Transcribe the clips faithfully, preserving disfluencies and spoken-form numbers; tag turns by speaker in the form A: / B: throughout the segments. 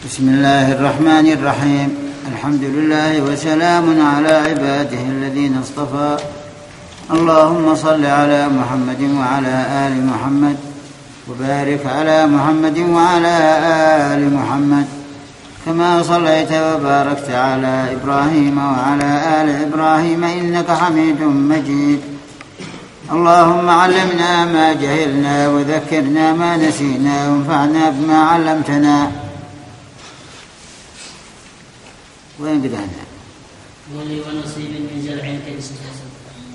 A: بسم الله الرحمن الرحيم. الحمد لله وسلام على عباده الذين اصطفى. اللهم صل على محمد وعلى آل محمد وبارك على محمد وعلى آل محمد كما صليت وباركت على إبراهيم وعلى آل إبراهيم إنك حميد مجيد. اللهم علمنا ما جهلنا وذكرنا ما نسينا وانفعنا بما علمتنا. وين بدأنا؟
B: ولي ونصيب من زرع كالاستحسن.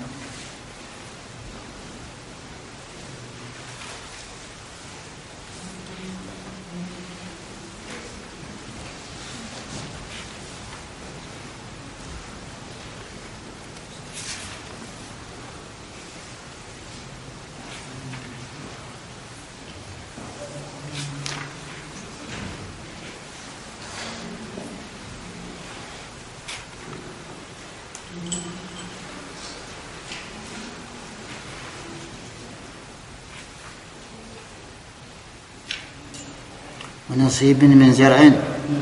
A: ونصيب من زرع.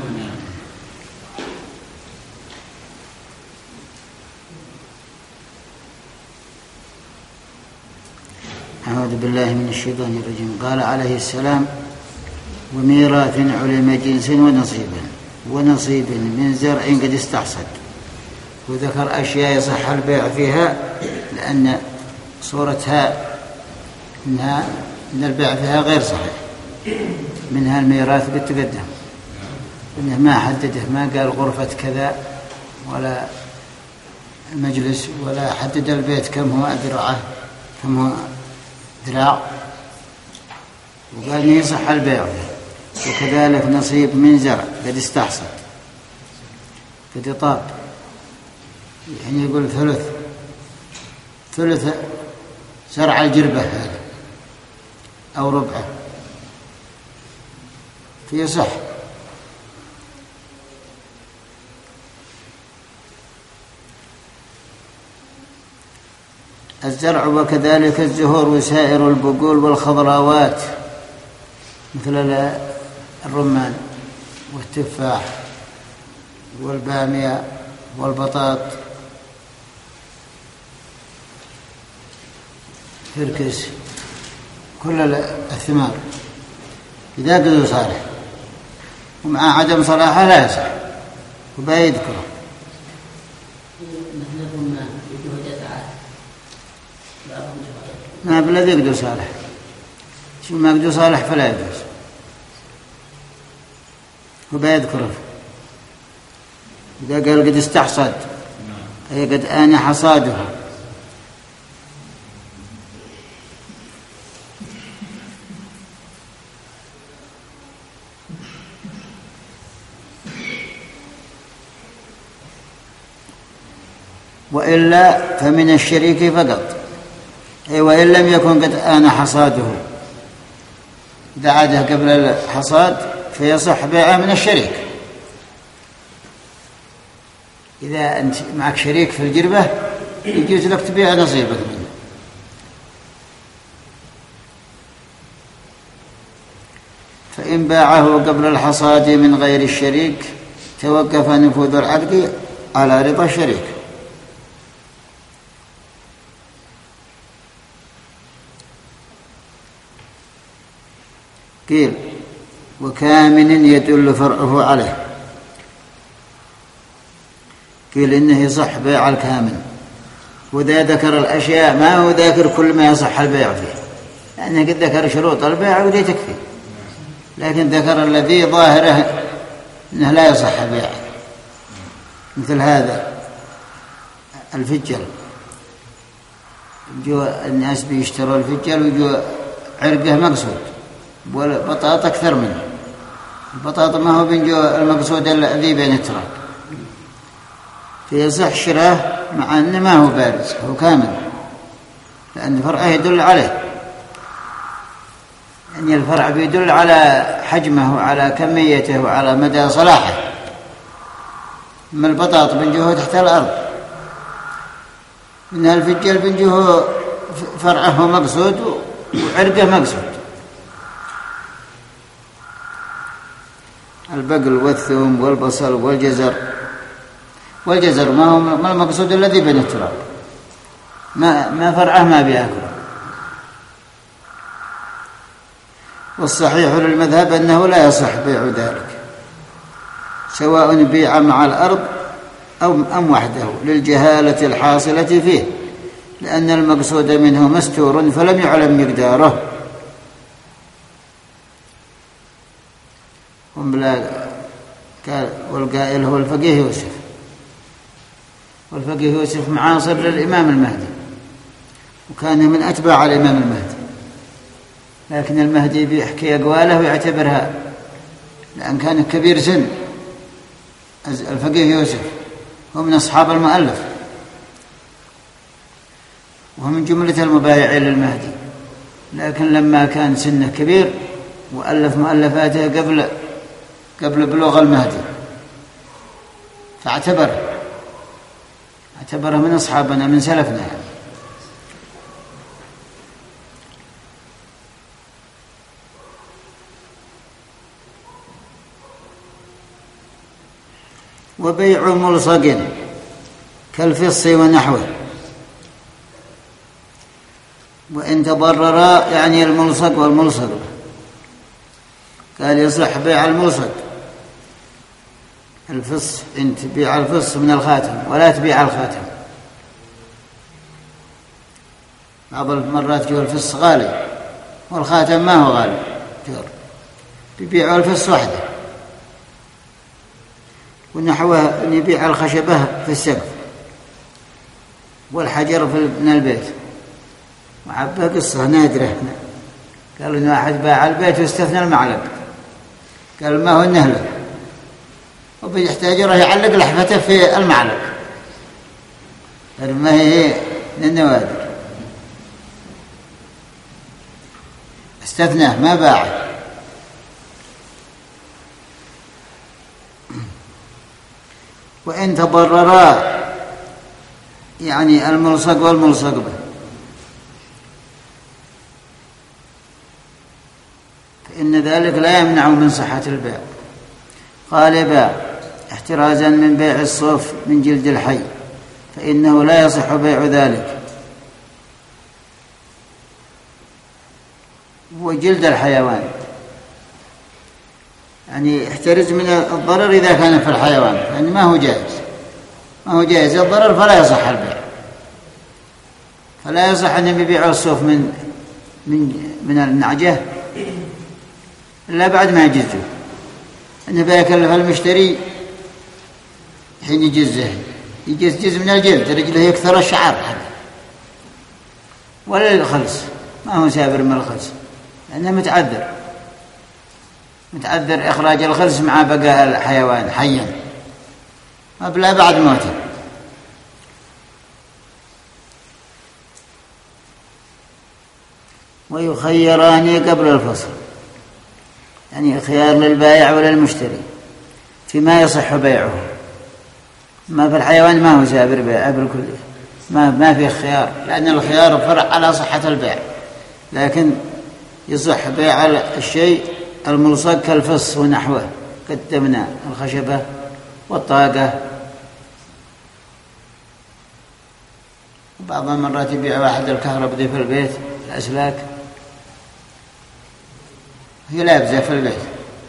A: أعوذ بالله من الشيطان الرجيم. قال عليه السلام: وميراث علم جنس ونصيبا ونصيب من زرع قد استحصد. وذكر أشياء يصح البيع فيها لأن صورتها إنها إن البيع فيها غير صحيح. منها الميراث قد تقدم، إنه ما حدده، ما قال غرفة كذا ولا مجلس ولا حدد البيت كم هو أذرعه كم هو ذراع، وقال يصح البيع فيه. وكذلك نصيب من زرع قد استحصد قد طاب، يعني يقول ثلث ثلث زرع الجربة هذا أو ربعه في صح. الزرع وكذلك الزهور وسائر البقول والخضراوات مثل الرمان والتفاح والبامية والبطاط فركس، كل الثمار إذا قدوا صالح، ومع عدم صلاحه لا يصح. وبا يذكره ما بالذي يقدو صالح، شو ما يقدو صالح فلا يجوز. وبا يذكره إذا قال قد استحصد أي قد آن حصادها. وإلا فمن الشريك فقط، أي وإن لم يكن قد آن حصاده، إذا عاده قبل الحصاد فيصح بيعه من الشريك. إذا أنت معك شريك في الجربة يجوز لك تبيع نصيبك منه. فإن باعه قبل الحصاد من غير الشريك توقف نفوذ العقد على رضا الشريك. قيل: وكامن يدل فرعه عليه. قيل إنه يصح بيع الكامن، وذا ذكر الأشياء ما هو ذاكر كل ما يصح البيع فيه، لأنه قد ذكر شروط البيع ودي تكفي، لكن ذكر الذي ظاهره أنه لا يصح بيعه، مثل هذا الفجل. جو الناس بيشتروا الفجل ويجوا عرقه مقصود والبطاط أكثر منه. البطاط ما هو بنجو المقصود الذي بين التراب، فيصح شراه مع أنه ما هو بارز، هو كامل، لأن فرعه يدل عليه، يعني الفرع بيدل على حجمه وعلى كميته وعلى مدى صلاحه. أما البطاط بنجوه تحت الأرض، إن الفجل بنجوه فرعه مقصود وعرقه مقصود. البقل والثوم والبصل والجزر. والجزر ما هو ما المقصود الذي بين التراب، ما ما فرعه ما بيأكله. والصحيح للمذهب أنه لا يصح بيع ذلك، سواء بيع مع الأرض أو أم وحده، للجهالة الحاصلة فيه، لأن المقصود منه مستور فلم يعلم مقداره. والقائل هو الفقيه يوسف، والفقيه يوسف معاصر للإمام المهدي، وكان من أتباع الإمام المهدي، لكن المهدي بيحكي أقواله ويعتبرها، لأن كان كبير سن. الفقيه يوسف هو من أصحاب المؤلف، وهو من جملة المبايعين للمهدي، لكن لما كان سنه كبير وألف مؤلفاته قبل قبل بلوغ المهدي، فاعتبره اعتبره من أصحابنا من سلفنا يعني. وبيع ملصق كالفص ونحوه، وإن تضررا يعني الملصق والملصق، قال يصح بيع الملصق. الفص إن تبيع الفص من الخاتم ولا تبيع الخاتم. بعض المرات يقول الفص غالي والخاتم ما هو غالي، بيبيعوا الفص وحده. ونحوه أن يبيع الخشبة في السقف والحجر في من البيت. وعبها قصة نادرة، قالوا إن واحد باع البيت واستثنى المعلق، قال ما هو النهلة، وبيحتاجره يعلق لحفته في المعلق، قال ما هي من النوادر، استثناه ما باعه. وإن تضررا يعني الملصق والملصق به، فإن ذلك لا يمنع من صحة البيع. قال باع احترازا من بيع الصوف من جلد الحي، فإنه لا يصح بيع ذلك. وجلد الحيوان يعني احترز من الضرر إذا كان في الحيوان، يعني ما هو جائز، ما هو جائز الضرر، فلا يصح البيع. فلا يصح أن يبيع الصوف من من من النعجة إلا بعد ما يجزه، أنه بيكلف المشتري حين يجزه يجز جزء من الجلد، رجله يكثر الشعر حقه، ولا الخلص ما هو سابر من الخلص، لأنه متعذر متعذر إخراج الخلص مع بقاء الحيوان حيا قبل بعد موته. ويخيران قبل الفصل، يعني خيار للبائع وللمشتري فيما يصح بيعه. ما في الحيوان ما هو سابر بيع بالكلية، ما ما في خيار، لأن الخيار فرع على صحة البيع، لكن يصح بيع الشيء الملصق كالفص ونحوه، قدمنا الخشبة والطاقة. بعض المرات يبيع واحد الكهرباء دي في البيت، الأسلاك هي لابزة في البيت.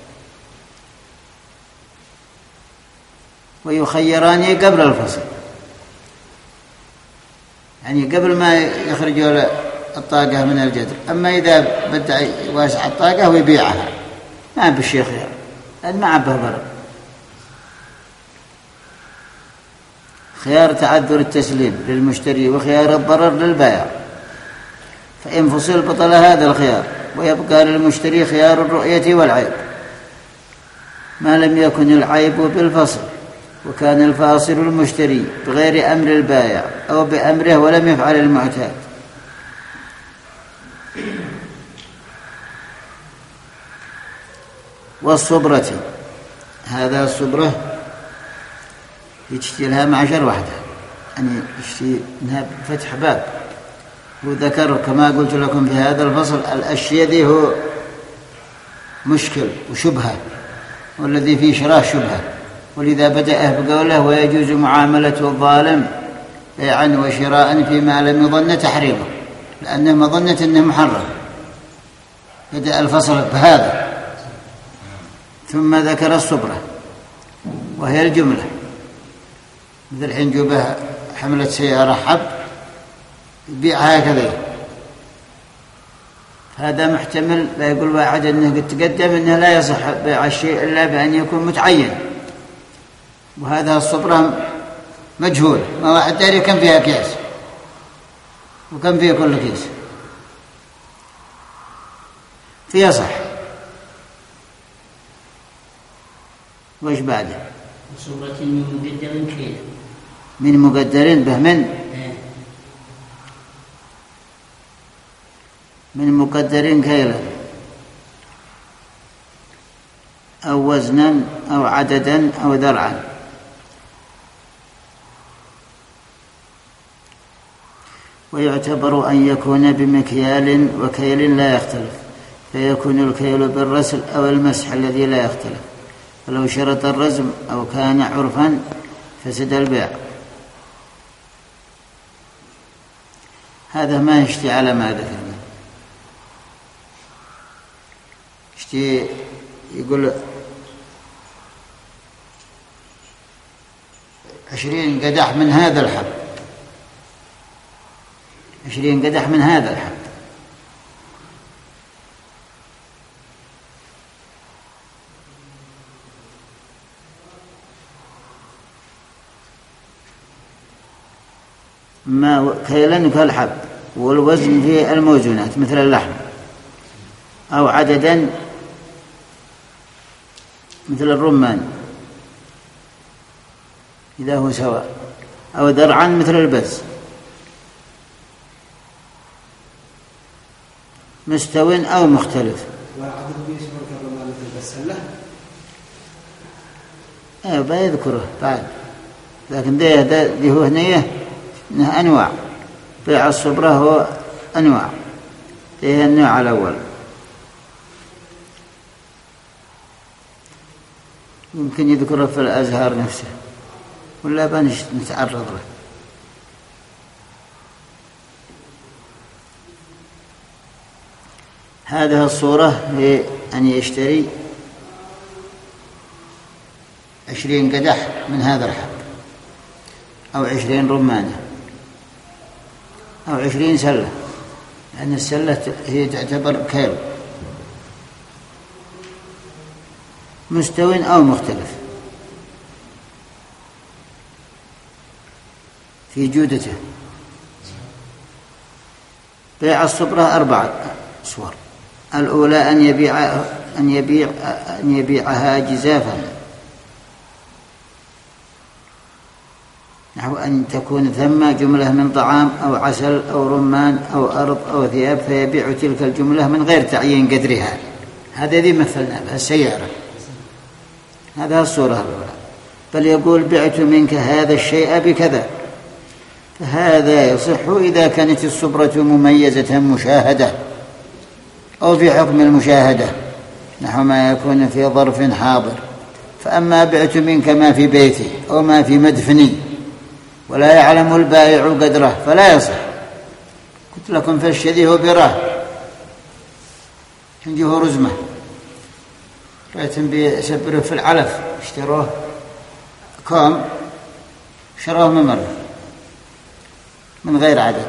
A: ويخيران قبل الفصل، يعني قبل ما يخرجوا الطاقة من الجدر. أما إذا بدأ يواسع الطاقة ويبيعها ما بالشيء خيار، لأن ما عبه ضرر. خيار تعذر التسليم للمشتري وخيار الضرر للبائع، فإن فصل بطل هذا الخيار، ويبقى للمشتري خيار الرؤية والعيب ما لم يكن العيب بالفصل، وكان الفاصل المشتري بغير أمر البائع أو بأمره ولم يفعل المعتاد. والصبرة، هذا الصبرة يشتري لها معشر واحدة، يعني يشتري منها فتح باب. وذكر كما قلت لكم في هذا الفصل الأشياء ذي هو مشكل وشبهة، والذي فيه شراه شبهة، ولذا بدأه بقوله ويجوز معاملة الظالم بيعا وشراء فيما لم يظن تحريمه، لأنه ما ظنت أنه محرم، بدأ الفصل بهذا، ثم ذكر الصبرة وهي الجملة، مثل حين جوبه حملة سيارة حب يبيعها هكذا، هذا محتمل. لا يقول واحد أنه قد تقدم أنه لا يصح بيع الشيء إلا بأن يكون متعين، وهذا الصبرة مجهول، ما واحد داري كم فيها كيس وكم فيها كل كيس، فيها صح. وإيش بعده؟
B: صورة من مقدر كيل،
A: من مقدرين به من من مقدرين كيلا أو وزنا أو عددا أو ذرعا. ويعتبر أن يكون بمكيال وكيل لا يختلف، فيكون الكيل بالرسل أو المسح الذي لا يختلف، فلو شرط الرزم أو كان عرفا فسد البيع. هذا ما يشتي على ما ذكرنا، يشتي يقول عشرين قدح من هذا الحب، عشرين قدح من هذا الحب، ما كيلا كالحب، والوزن في الموزونات مثل اللحم، أو عددا مثل الرمان إذا هو سواء، أو ذرعا مثل البز، مستو أو مختلف. ايه بيذكره بعد، لكن ده ده هو هنيه انه انواع، بيع الصبرة هو انواع، ده النوع الاول، يمكن يذكره في الازهار نفسه ولا بنش نتعرض له. هذه الصورة هي أن يشتري عشرين قدح من هذا الحب، أو عشرين رمانة، أو عشرين سلة، لأن السلة هي تعتبر كيلو، مستو أو مختلف في جودته. بيع الصبرة أربعة صور، الأولى أن يبيع أن يبيع أن يبيعها جزافا، نحو أن تكون ثم جملة من طعام أو عسل أو رمان أو أرض أو ثياب، فيبيع تلك الجملة من غير تعيين قدرها. هذا ذي مثلنا بها السيارة، هذا الصورة الأولى. بل يقول بعت منك هذا الشيء بكذا، فهذا يصح إذا كانت الصبرة مميزة مشاهدة أو في حكم المشاهدة، نحو ما يكون في ظرف حاضر. فأما بعت منك ما في بيتي أو ما في مدفني ولا يعلم البائع قدره فلا يصح. قلت لكم في الشذي هو براه، عنده رزمة رأيتم بيسبره في العلف، اشتروه كوم شروه ممر من غير عدد،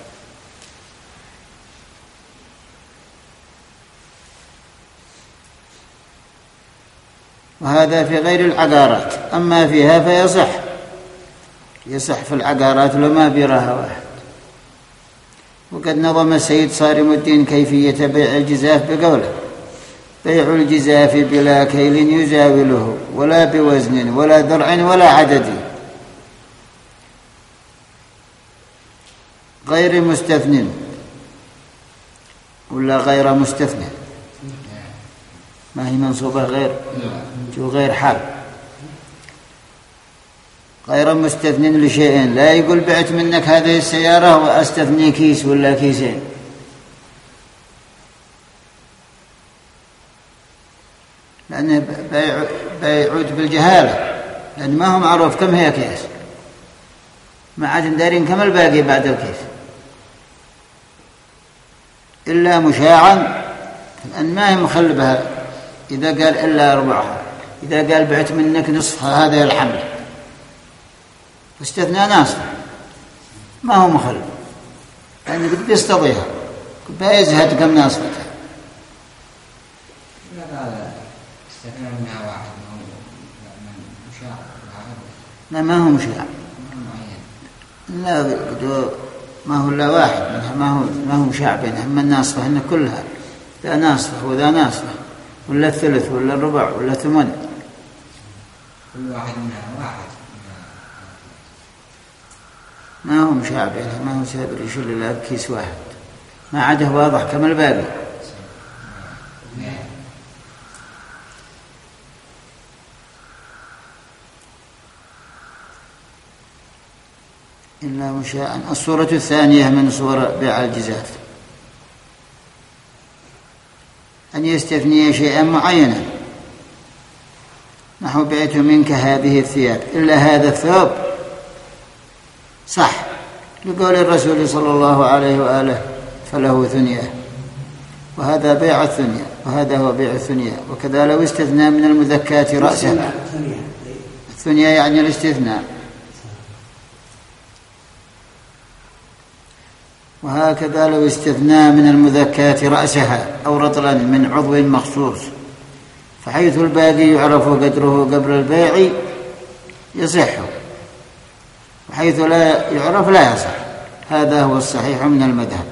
A: وهذا في غير العقارات. أما فيها فيصح، يصح في العقارات لما بيراها واحد. وقد نظم السيد صارم الدين كيفية بيع الجزاف بقوله: بيع الجزاف بلا كيل يزاوله ولا بوزن ولا ذرع ولا عدد، غير مستثن ولا غير مستثنى، ما هي منصوبة غير جو غير حال، غير مستثن لشيء. لا يقول بعت منك هذه السيارة وأستثني كيس ولا كيسين، لأنه بيعود بالجهالة، لأن ما هو معروف كم هي أكياس، ما عاد دارين كم الباقي بعد الكيس إلا مشاعا، لأن ما هي مخلبها. إذا قال إلا ربعها، إذا قال بعت منك نصفها هذا الحمل، استثناء ناصفة ما هو مخلب، لأنه قد بيستضيها بيزهد كم ناصفتها.
C: لا لا استثناء منها واحد مشاع،
A: لا ما هو مشاع، لا ما هو إلا واحد منها، ما هو ما هو مشاع بينها. أما الناصفة إن كلها ذا ناصفة وذا ناصفة، ولا الثلث ولا الربع ولا ثمن،
C: كل واحد منها واحد،
A: ما هو مشاع بينها، ما هو سابر يشيل إلا كيس واحد، ما عاده واضح كما الباقي. إلا مشاء. الصورة الثانية من صور بيع الجزاف أن يستثني شيئا معينا، نحو بعت منك هذه الثياب إلا هذا الثوب، صح لقول الرسول صلى الله عليه وآله فله ثنية، وهذا بيع الثنية، وهذا هو بيع الثنية. وكذا لو استثنى من المذكات رأسا، الثنية يعني الاستثناء. وهكذا لو استثنى من المذكات رأسها أو رطلا من عضو مخصوص، فحيث الباقي يعرف قدره قبل البيع يصح، وحيث لا يعرف لا يصح. هذا هو الصحيح من المذهب.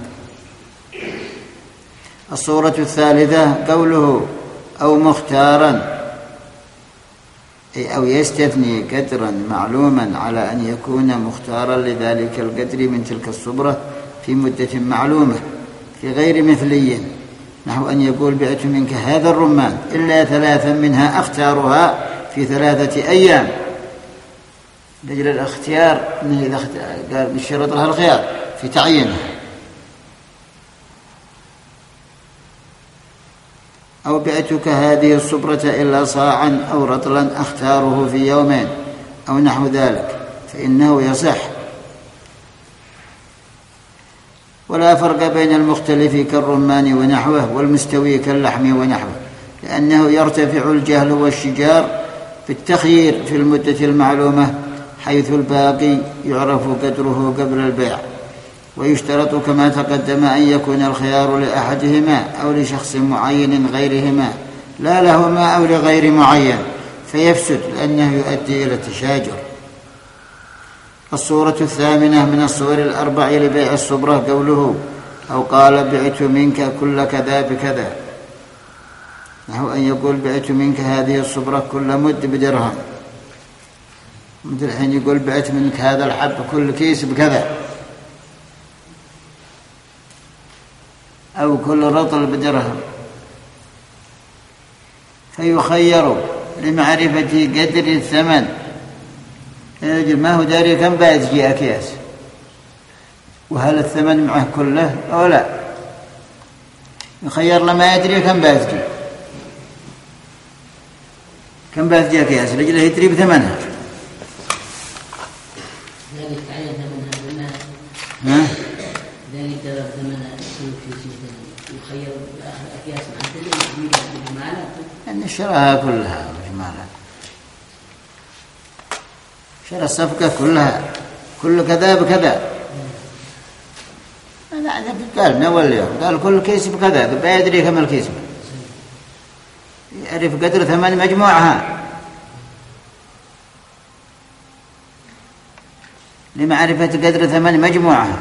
A: الصورة الثالثة قوله أو مختارا، أي أو يستثني قدرا معلوما على أن يكون مختارا لذلك القدر من تلك الصبرة في مدة معلومة في غير مثلي، نحو أن يقول بعت منك هذا الرمان إلا ثلاثا منها أختارها في ثلاثة أيام، لأجل الاختيار أنه إذا قال بالشرط لها الخيار في تعيينها. أو بعتك هذه الصبرة إلا صاعا أو رطلا أختاره في يومين أو نحو ذلك، فإنه يصح. ولا فرق بين المختلف كالرمان ونحوه والمستوي كاللحم ونحوه، لأنه يرتفع الجهل والشجار بالتخيير في المدة المعلومة، حيث الباقي يعرف قدره قبل البيع. ويشترط كما تقدم أن يكون الخيار لأحدهما أو لشخص معين غيرهما، لا لهما أو لغير معين، فيفسد لأنه يؤدي إلى التشاجر. الصورة الثامنة من الصور الأربع لبيع الصبرة قوله أو قال بعت منك كل كذا بكذا، نحو أن يقول بعت منك هذه الصبرة كل مد بدرهم، مثل الحين يقول بعت منك هذا الحب كل كيس بكذا، أو كل رطل بدرهم، فيخير لمعرفة قدر الثمن. ما هو داري كم بيتجي أكياس، وهل الثمن معه كله أو لا، يخير لما يدري كم بيتجي كم بيتجي أكياس لجله يدري بثمنها.
B: ذلك تعين ثمنها
A: ها؟
B: ذلك ثمنها يخير أكياس عن تدري بجمالها
A: أن شراها كلها بجمالها، شرى الصفقة كلها كل كذا بكذا. أنا قال من أول اليوم قال كل كيس بكذا، بيدري كم الكيس، يعرف قدر ثمن مجموعها لمعرفة قدر ثمن مجموعها.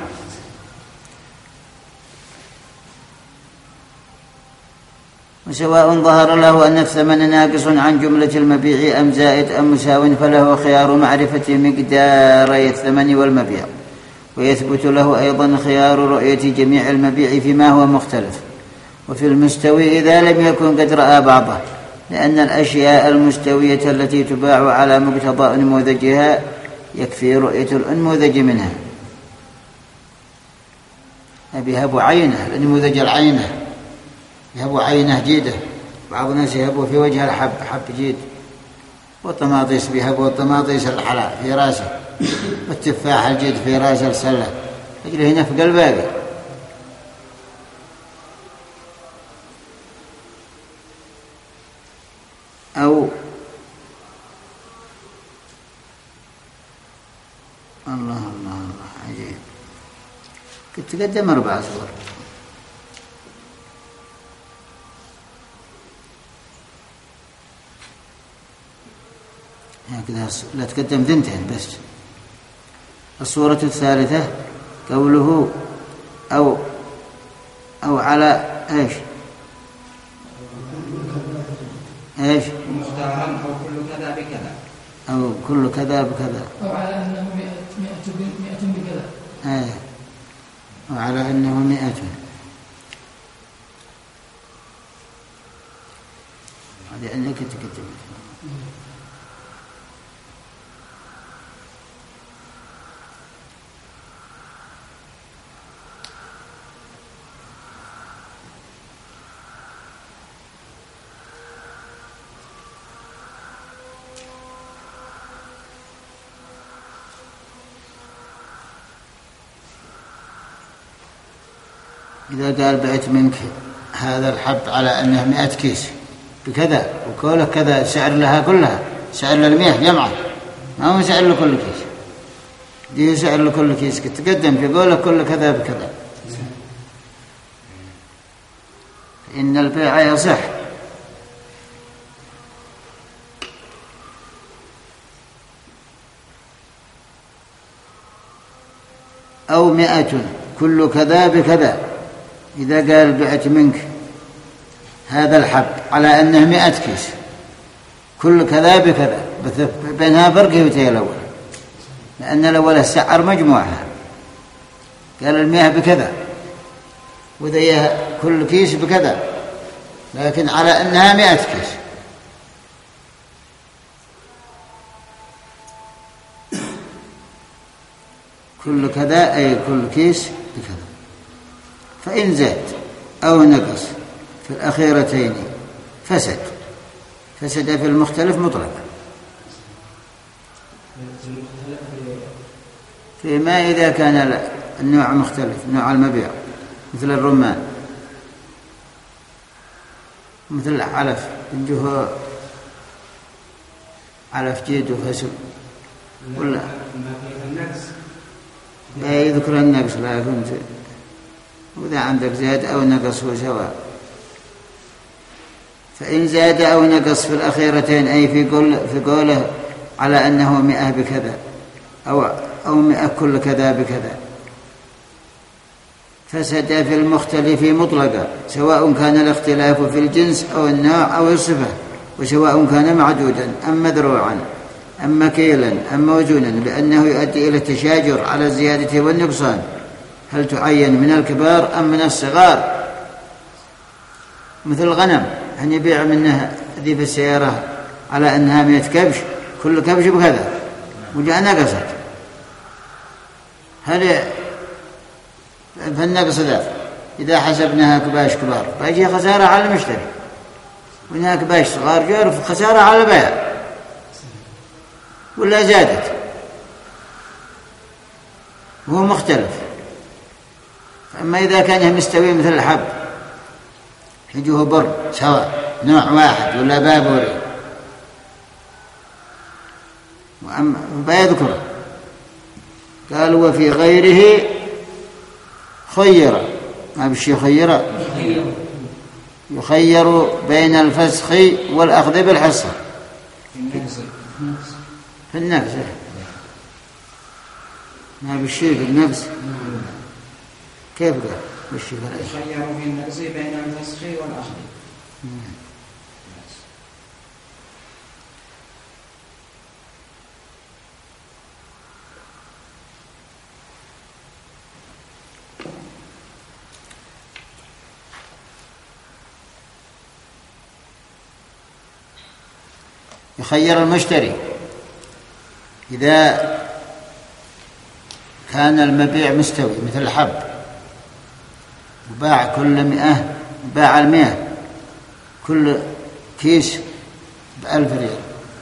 A: وسواء ظهر له أن الثمن ناقص عن جملة المبيع أم زائد أم مساو، فله خيار معرفة مقداري الثمن والمبيع، ويثبت له أيضا خيار رؤية جميع المبيع فيما هو مختلف. وفي المستوي إذا لم يكن قد رأى بعضه، لأن الأشياء المستوية التي تباع على مقتضى أنموذجها يكفي رؤية الأنموذج منها. أبي هب عينه الأنموذج العينه، يهب عينه جيده بعض الناس يهبوا في وجه الحب حب جيد، والطماطيس بيهبوا الطماطيس الحلا في راسه، والتفاح الجيد في راس السلة، يجري هنا في قلبه. أو الله الله الله عجيب، كنت تقدم أربع صور. هكذا لا تقدم ثنتين بس. الصورة الثالثة قوله أو أو على إيش إيش
C: مختارا أو كل كذا بكذا،
A: أو كل كذا بكذا،
D: أو على أنه مئة مئة مئة بكذا،
A: آه. أو على أنه مئة. هذه أنك تقدم. إذا قال بعت منك هذا الحب على أنه مئة كيس بكذا، وكوله كذا سعر لها كلها، سعر للمئة جمعة، ما هو سعر لكل كيس، دي سعر لكل كيس، تقدم في قوله كل كذا بكذا، إن البيع يصح. أو مئة كل كذا بكذا، إذا قال بعت منك هذا الحب على أنه مئة كيس كل كذا بكذا، بينها فرق يوتي الأول، لأن الأول السعر مجموعها، قال المئة بكذا وذي كل كيس بكذا، لكن على أنها مئة كيس. كل كذا أي كل كيس بكذا. فإن زاد أو نقص في الأخيرتين فسد، فسد في المختلف مطلقا. فيما إذا كان النوع مختلف، نوع المبيع مثل الرمان، مثل العلف، ينجه علف جيد وفسد، ولا لا يذكر النقص، لا كنت وإذا عندك زاد أو نقص هو سواء. فإن زاد أو نقص في الأخيرتين أي في قول في قوله على أنه مئة بكذا أو أو مئة كل كذا بكذا، فسد في المختلف مطلقا، سواء كان الاختلاف في الجنس أو النوع أو الصفة، وسواء كان معدودا أم مذروعا أم مكيلا أم موزونا، لأنه يؤدي إلى التشاجر على الزيادة والنقصان. هل تعين من الكبار أم من الصغار؟ مثل الغنم، أن يبيع منها ذي في السيارة على أنها مئة كبش كل كبش بكذا، وجاء نقصت، هل فالنقص ذا إذا حسبناها كباش كبار فأجي خسارة على المشتري، وإنها كباش صغار جار خسارة على البيع، ولا زادت وهو مختلف. أما إذا كان مستوي مثل الحب يجوه بر سواء نوع واحد ولا بابوري، وأما بيذكر قال وفي غيره خير، ما بشي خير، يخير بين الفسخ والأخذ بالحصة في النفس، ما بشي في النفس. كيف قال بشي
C: يخير في النفس بين الفسخ والأخذ.
A: يخير المشتري إذا كان المبيع مستوي مثل الحب، وباع كل مئة، باع المئة كل كيس بألف ريال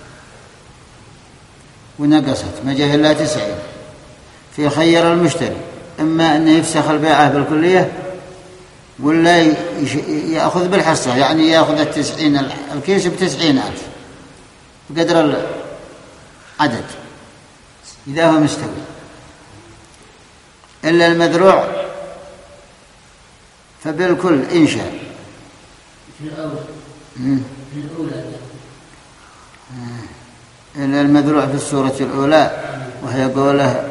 A: ونقصت ما جاء إلا تسعين، في خير المشتري إما أنه يفسخ البيعة بالكلية ولا يأخذ بالحصة، يعني يأخذ التسعين الكيس بتسعين ألف بقدر العدد إذا هو مستوي. إلا المذروع فبالكل إن شاء.
B: في الأول في الأولى
A: إلا المذروع في السورة الأولى وهي قوله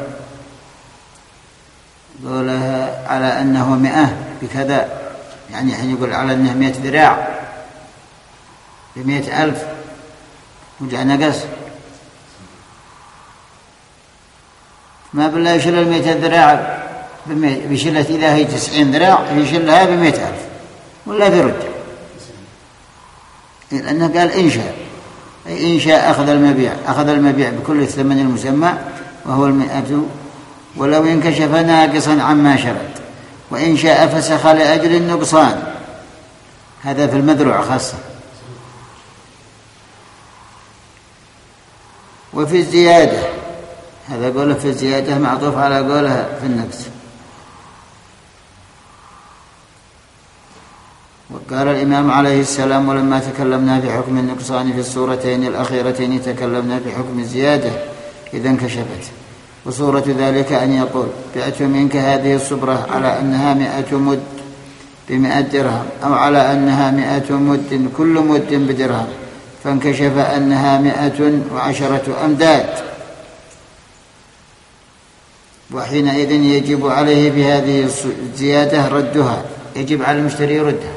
A: قولها على أنه مئة بكذا، يعني حين يقول على أنه مئة ذراع بمئة ألف وجع نقص، ما بالله يشيل المئة ذراع بشلة إذا هي تسعين ذراع يشلها بمئة ألف ولا برد، لأنه قال إنشاء، أي إنشاء أخذ المبيع أخذ المبيع بكل الثمن المسمى وهو المئة ولو انكشف ناقصا عما شرط، وإن شاء فسخ لأجل النقصان، هذا في المذروع خاصة. وفي الزيادة هذا قوله في الزيادة معطوف على قولها في النقص. وقال الإمام عليه السلام ولما تكلمنا في حكم النقصان في السورتين الأخيرتين تكلمنا في حكم الزيادة إذا انكشفت، وصورة ذلك أن يقول بعت منك هذه الصبرة على أنها مئة مد بمئة درهم، أو على أنها مئة مد كل مد بدرهم، فانكشف أنها مئة وعشرة أمداد، وحينئذ يجب عليه بهذه الزيادة ردها، يجب على المشتري ردها.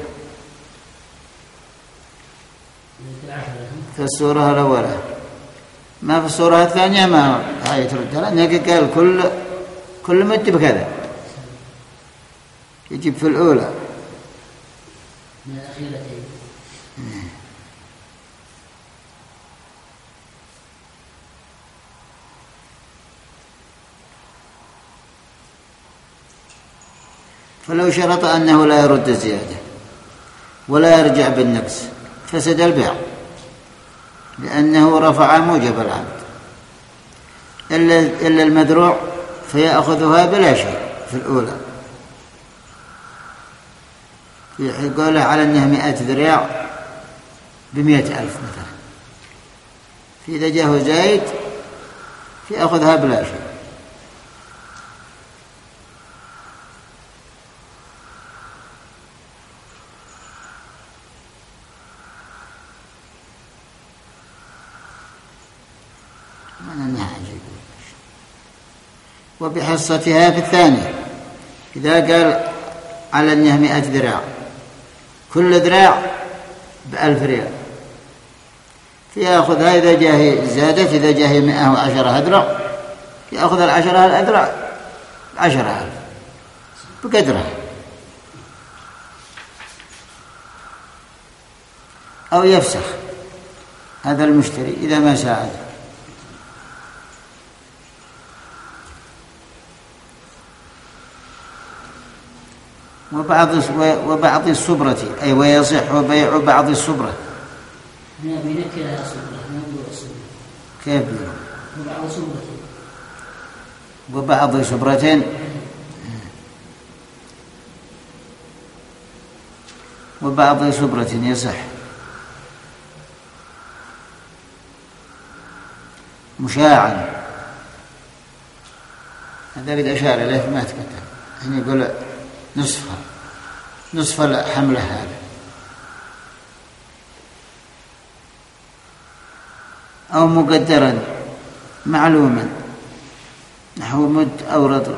A: في الصورة الأولى، ما في الصورة الثانية ما هي تردها، لأنه قال كل كل مد بكذا، يجب في الأولى
B: من الأخيرتين.
A: فلو شرط أنه لا يرد الزيادة ولا يرجع بالنقص فسد البيع، لأنه رفع موجب العقد. إلا, إلا المذروع فيأخذها بلا شيء في الأولى، يقوله على أنها مئة ذراع بمئة ألف مثلا، في إذا جاءه زايد فيأخذها بلا شيء. وبحصتها في الثانية إذا قال على أنها مئة ذراع كل ذراع بألف ريال، فيأخذها إذا جاه زادت، إذا جاه مئة وعشرة أذرع يأخذ العشرة الأذرع عشرة ألف بقدرها، أو يفسخ هذا المشتري إذا ما ساعد. وبعض وبعض الصبرة أي ويصح بيع بعض الصبرة.
B: هنا بنكرها صبرة، نقول الصبرة
A: كيف؟
B: وبعض صبرة
A: وبعض صبرتين وبعض صبرة يصح مشاعا، هذا قد أشار إليه ما تكتب، يعني يقول نصفها نصف الحملة هذا، أو مقدرا معلوما نحو مد أو رطل،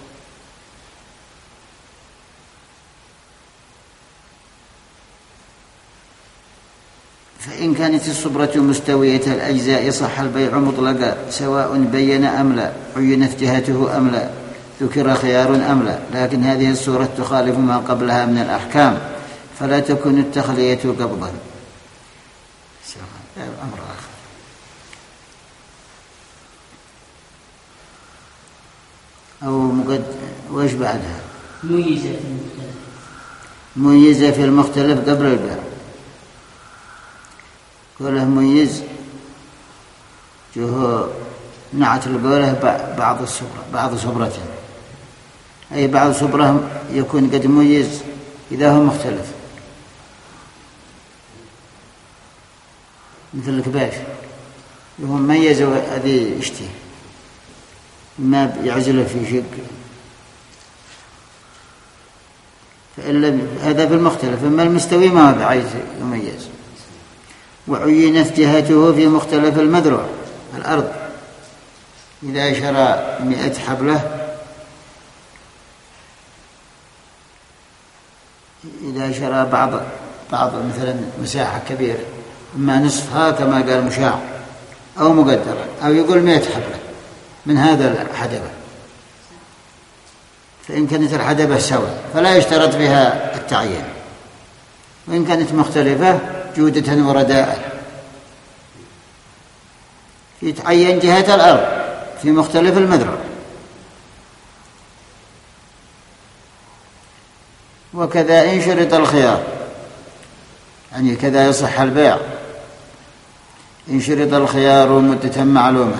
A: فإن كانت الصبرة مستوية الأجزاء صح البيع مطلقا سواء بين أم لا، عينت جهته أم لا، ذكر خيار أم لا، لكن هذه الصورة تخالف ما قبلها من الأحكام فلا تكون التخلية قبضا. أمر آخر. أو مقد وإيش بعدها؟
B: ميزة في المختلف
A: ميزة في المختلف قبل البيع. قوله مميز جوه نعت القوله بعض الصبرة بعض صبرته، أي بعض صبرة يكون قد مميز إذا هو مختلف، مثل الكباش هو مميز هذه يشتي ما يعزله في شق، فإلا هذا في المختلف. أما المستوي ما هو بعيد يميز. وعينت جهته في مختلف المذروع الأرض، إذا شرى مئة حبلة إذا شرى بعض بعض مثلا مساحة كبيرة إما نصفها كما قال مشاع أو مقدرة، أو يقول مئة حبلة من هذا الحدبة، فإن كانت الحدبة سوا فلا يشترط بها التعيين، وإن كانت مختلفة جودة ورداء يتعين جهة الأرض في مختلف المذروع. وكذا إن شرط الخيار، يعني كذا يصح البيع إن شرط الخيار مدة معلومة،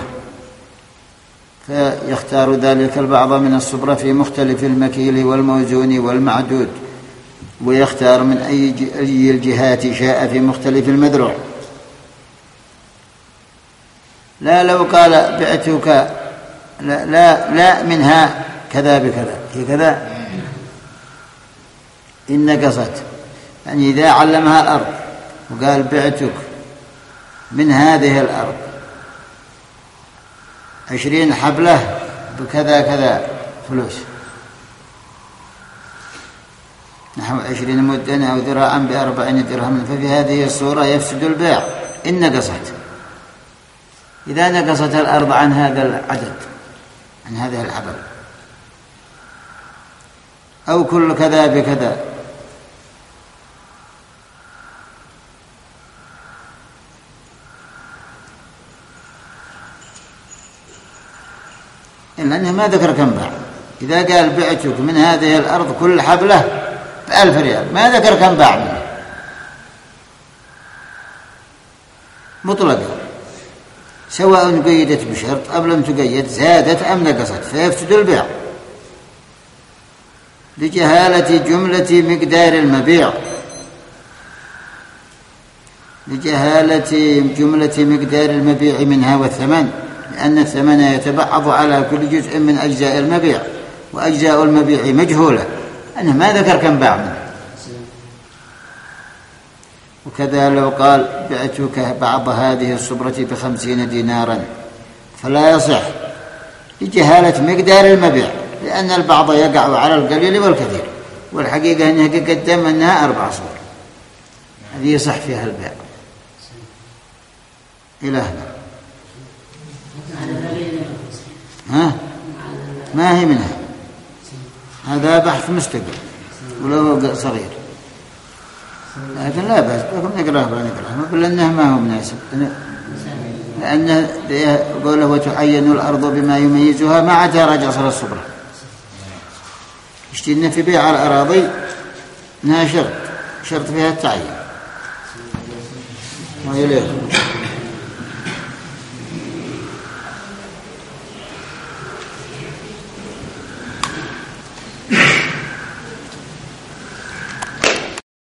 A: فيختار ذلك البعض من الصبرة في مختلف المكيل والموزون والمعدود، ويختار من أي الجهات شاء في مختلف المذروع. لا لو قال بعتك لا, لا, لا منها كذا بكذا هي كذا إن نقصت، يعني إذا علمها الأرض وقال بعتك من هذه الأرض عشرين حبلة بكذا كذا فلوس، نحو عشرين مدا أو ذراعا بأربعين درهم، ففي هذه الصورة يفسد البيع إن نقصت. إذا نقصت الأرض عن هذا العدد عن هذه الحبل أو كل كذا بكذا لأنه ما ذكر كم باع. إذا قال بعتك من هذه الأرض كل حبلة بألف ريال ما ذكر كم باع منه مطلقا، سواء قيدت بشرط أو لم تقيد زادت أم نقصت فيفسد البيع لجهالة جملة مقدار المبيع لجهالة جملة مقدار المبيع منها والثمن، لأن الثمن يتبعض على كل جزء من أجزاء المبيع، وأجزاء المبيع مجهولة أنه ما ذكر كم باع منه. وكذا لو قال بعتك بعض هذه الصبرة بخمسين دينارا فلا يصح لجهالة مقدار المبيع، لأن البعض يقع على القليل والكثير، والحقيقة أنه قدم أنها أربع صور، هذه يصح فيها البيع. إلى هنا ها ما هي منها، هذا بحث مستقل ولو صغير، لكن لا بأس بكم نقرأه بلا نقرأه بل أنه ما هو مناسب، لأنه قوله وتعين الأرض بما يميزها ما عاد راجع صلى الصبرة، اشتينا في بيع الأراضي إنها شرط شرط فيها التعيين ويليه